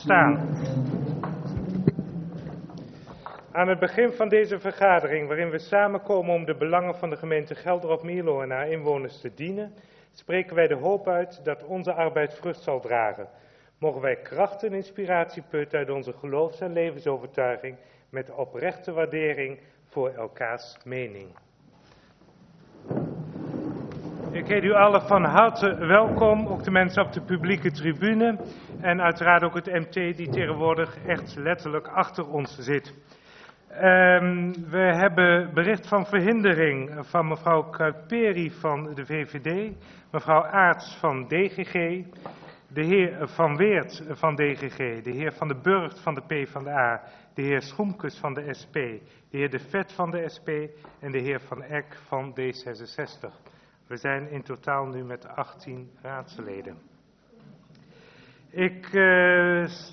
staan. Aan het begin van deze vergadering, waarin we samenkomen om de belangen van de gemeente Gelderop-Mierlo en haar inwoners te dienen, spreken wij de hoop uit dat onze arbeid vrucht zal dragen. Mogen wij kracht en inspiratie putten uit onze geloofs- en levensovertuiging met oprechte waardering voor elkaars mening. Ik heet u allen van harte welkom, ook de mensen op de publieke tribune en uiteraard ook het MT die tegenwoordig echt letterlijk achter ons zit. We hebben bericht van verhindering van mevrouw Kuiperi van de VVD, mevrouw Aarts van DGG, de heer Van Weert van DGG, de heer Van den Burgt van de PvdA, de heer Schoemkes van de SP, de heer De Vet van de SP en de heer Van Eck van D66. We zijn in totaal nu met 18 raadsleden. Ik